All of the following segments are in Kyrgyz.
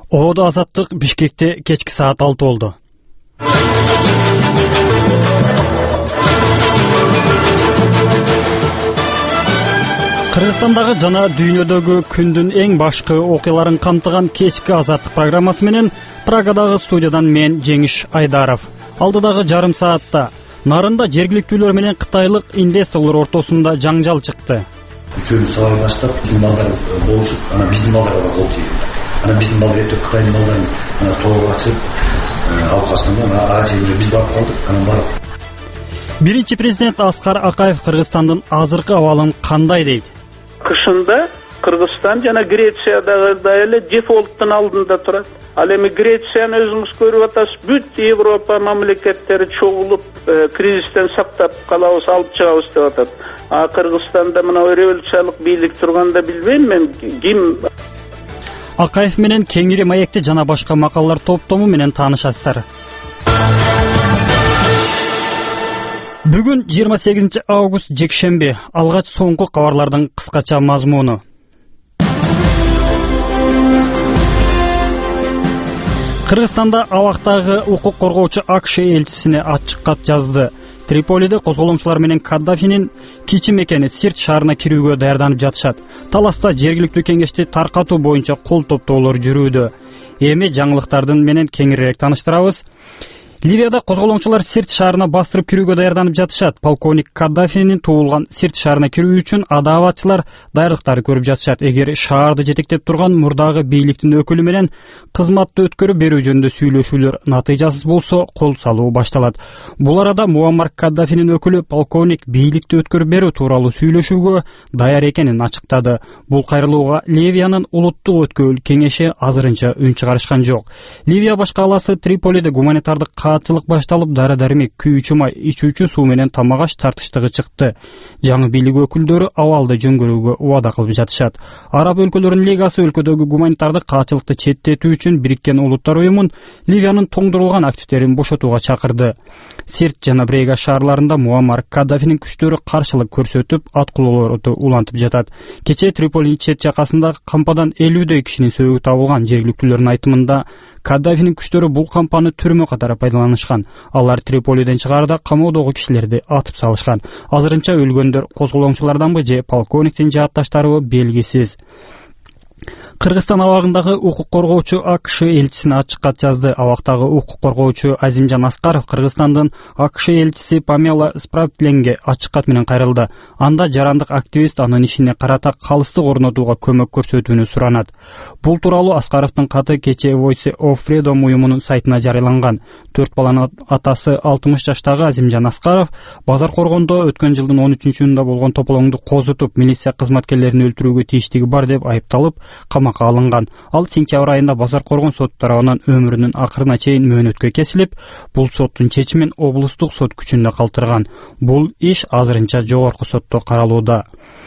Оодо азаттык Бишкекте кечки саат 6 болду. Кыргызстандагы жана дүйнөдөгү күндүн эң башкы окуяларын камтыган кечки азаттык программасы менен Прагадагы студиядан мен Жеңиш Айдаров. Алдыдагы жарым саатта Нарында жергиликтүүлөр менен кытайлык инвесторлор ортосунда жаңжал чыкты. Үчөөнү сабай баштап, малдар болушуп, биздин малдарга да кол тийди. Биздин малдар эптеп Кытайдын малдарын тоого ачып, алып качканда ага чейин биз барып калдык, барып. Биринчи президент Аскар Акаев Кыргызстандын азыркы абалын кандай дейт? Кышында Кыргызстан жана Грециядагыдай эле дефолттун алдында турат. Ал эми Грецияны өзүңүз көрүп атасыз, бүт Европа мамлекеттери чогулуп кризистен сактап калабыз, алып чыгабыз деп атат. Кыргызстанда мына революциялык бийлик турганда билбейм мен ким. Акаев менен кеңири маекти жана башка макалалар топтому менен таанышасыздар. Бүгүн 28 август жекшемби. Алгач соңку кабарлардын кыскача мазмуну. Кыргызстанда абактагы укук коргоочу АКШ элчисине ачык кат жазды. Триполиде козголоңчулар менен Каддафинин кичи мекени Сирт шаарына кирүүгө даярданып жатышат. Таласта жергиликтүү кеңешти таркатуу боюнча кол топтоолор жүрүүдө. Эми жаңылыктардын менен кеңирээк тааныштырабыз. Ливияда козголоңчулар Сирт шаарына бастырып кирүүгө даярданып жатышат. Полковник Каддафинин туулган Сирт шаарына кирүү үчүн адаабатчылар даярдыктарды көрүп жатышат. Эгер шаарды жетектеп турган мурдагы бийликтин өкүлү менен кызматты өткөрүп берүү жөнүндө сүйлөшүүлөр натыйжасыз болсо, кол салуу башталат. Бул арада Муаммар Каддафинин өкүлү полковник бийликти өткөрүп берүү тууралуу сүйлөшүүгө даяр экенин ачыктады. Бул кайрылууга Ливиянын улуттук өткөрүү кеңеши азырынча үн чыгарышкан жок. Ливия башкаласы Триполиде гуманитардык каатчылык башталып, дары-дармек, күйүүчү май, ичүүчү суу менен тамак-аш тартыштыгы чыкты. Жаңы бийлик өкүлдөрү абалды жөнгөрүүгө убада кылып жатышат. Араб өлкөлөрүнүн лигасы өлкөдөгү гуманитардык каатчылыкты четтетүү үчүн Бириккен Улуттар уюмун Ливиянын тоңдурулган активдерин бошотууга чакырды. Сирт жана Брега шаарларында Муаммар Каддафинин күчтөрү каршылык көрсөтүп, ат кулоолорду улантып жатат. Кечээ Триполинин чет жакасында кампадан 50дөй кишинин сөөгү табылган. Жергиликтүүлөрдүн айтымында Каддафинин күчтөрү бул кампаны түрмө катары пайдаланышкан. Алар Триполиден чыгаарда камоодогу кишилерди атып салышкан. Азырынча өлгөндөр козголоңчуларданбы же полковниктин жаатташтарыбы белгисиз. Кыргызстан абагындагы укук коргоочу АКШ элчисине ачык кат жазды. Абактагы укук коргоочу Азимжан Аскаров Кыргызстандын АКШ элчиси Памела Спрапленге ачык кат менен кайрылды. Анда жарандык активист анын ишине карата калыстык орнотууга көмөк көрсөтүүнү суранат. Бул тууралуу Аскаровдун каты кечээ Voice of Freedom уюмунун сайтына жарыяланган. 4 баланын атасы 60 жаштагы Азимжан Аскаров Базар Коргондо өткөн жылдын 13-июнунда болгон тополоңду козутуп, милиция кызматкерлерин өлтүрүүгө тийиштиги бар деп айыпталып, камакка алынган. Ал сентябрь айында Базар Коргон сот тарабынан өмүрүнүн акырына чейин мөөнөткө кесилип, бул соттун чечимин облустук сот күчүндө калтырган. Бул иш азырынча жогорку сотто каралууда.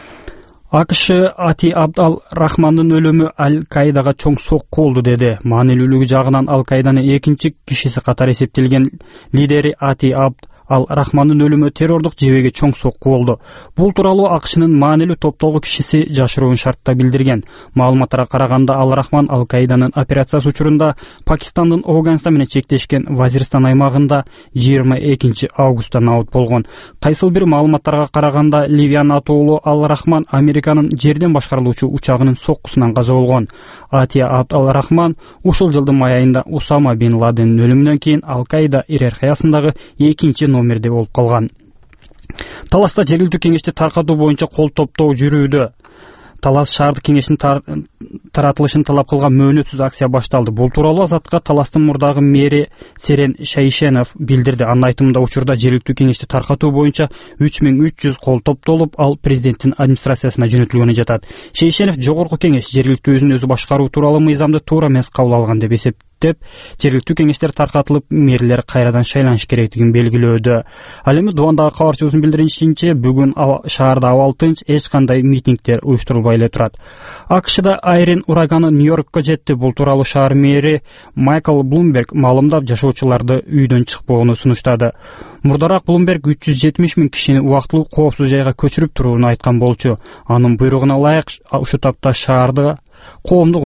АКШ Ати Абд Ал-Рахмандын өлүмү Аль-Каидага чоң сокку болду деди. Маанилүүлүгү жагынан Аль-Каиданын экинчи кишиси катары эсептелген лидери Ати Абд Ал-Рахмандын өлүмү террордук жебеге чоң сокку болду. Бул тууралуу АКШнын маанилүү топтогу кишиси жашыруун шартта билдирген. Маалыматтарга караганда Ал-Рахман Аль-Каиданын операциясы учурунда Пакистандын Афганистан менен чектешкен Вазиристан аймагында 22 августта набыт болгон. Кайсыл бир маалыматтарга караганда Ливиянын атоолуу Ал-Рахман Американын жерден башкарылуучу учагынын соккусунан каза болгон. Атия Абд Ал-Рахман ушул жылдын май айында Усама бин Ладендин өлүмүнөн кийин Аль-Каида иерархиясындагы экинчи номерде болуп калган. Таласта жергиликтүү кеңешти таркатуу боюнча кол топтоо жүрүүдө. Талас шаардык кеңештин таратылышын талап кылган мөөнөтсүз акция башталды. Бул тууралуу Азаттыкка Таластын мурдагы мэри Серен Шайшенов билдирди. Анын айтымында учурда жергиликтүү кеңешти таркатуу боюнча 3300 кол топтолуп, ал президенттин администрациясына жөнөтүлгөнү жатат. Шейшенов жогорку кеңеш жергиликтүү өзүн өзү башкаруу тууралуу мыйзамды туура эмес кабыл алган деп эсептеп, жергиликтүү кеңештер таркатылып, мэрлер кайрадан шайланыш керектигин белгилөөдө. Ал эми Дубандагы кабарчыбыздын билдиришинче, бүгүн шаарда абал тынч, эч кандай митингдер уюштурулбай эле турат. АКШда Айрин ураганы Нью-Йоркко жетти. Бул тууралуу шаар мэри Майкл Блумберг маалымдап, жашоочуларды үйдөн чыкпоону сунуштады. Мурдараак Блумберг 370 000 кишини убактылуу коопсуз жайга көчүрүп турууну айткан болчу. Анын буйругуна ылайык ушу тапта шаарда коомдук